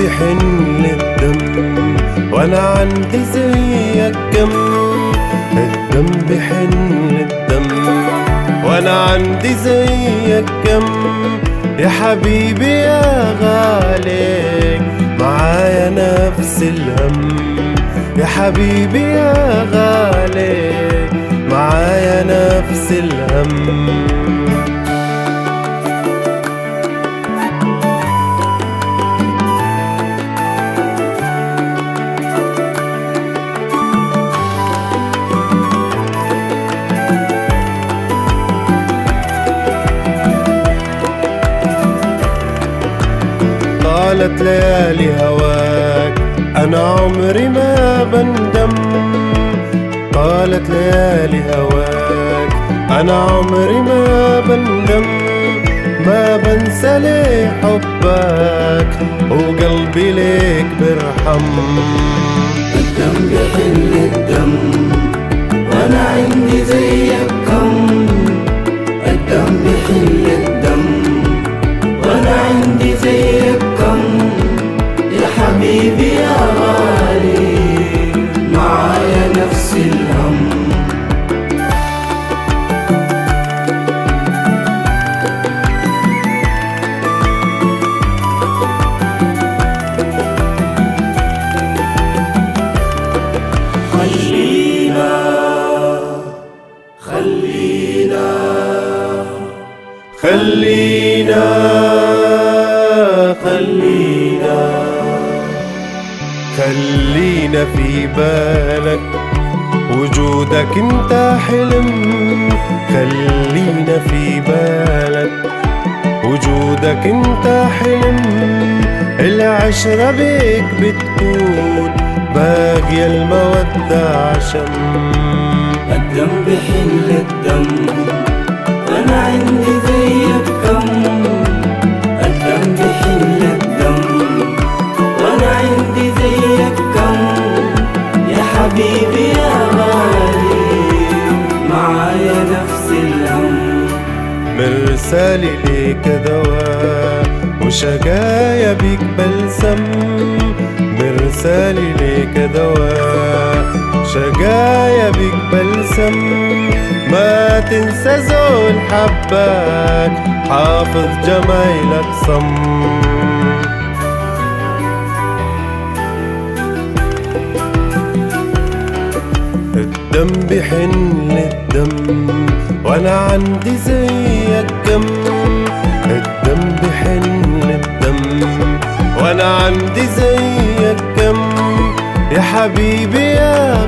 بحن الدم وانا عندي زيك كم. الدم بحن الدم وانا عندي زيك كم. يا حبيبي يا غالي معايا نفس الهم. يا حبيبي يا غالي معايا نفس الهم. طالت ليالي هواك أنا عمري ما بندم. طالت ليالي هواك أنا عمري ما بندم. ما بنسى ليه حبك وقلبي ليك برحم. الدم بحن الدم وأنا عندي زيك كم. الدم بحن الدم وأنا عندي زيك كم. يا حبيبي يا غالي معايا نفس الهم. خلينا خلينا في بالك وجودك انت حلم. خلينا في بالك وجودك انت حلم. العشرة بيك بتكون باقي المودة عشم. الدم بحن الدم وانا عندي زيك كم. الدم بحن الدم وانا عندي زيك كم. يا حبيبي يا غالي معايا نفس الهم. مرسالي ليك دواء وشقايا بيك بلسم. مرسالي ليك دواء شقايا بيك بلسم. ما تنسى زول حبك حافظ جمايلك صم. الدم بحن الدم وانا عندي زيك كم. الدم بحن الدم وانا عندي زيك كم. يا حبيبي يا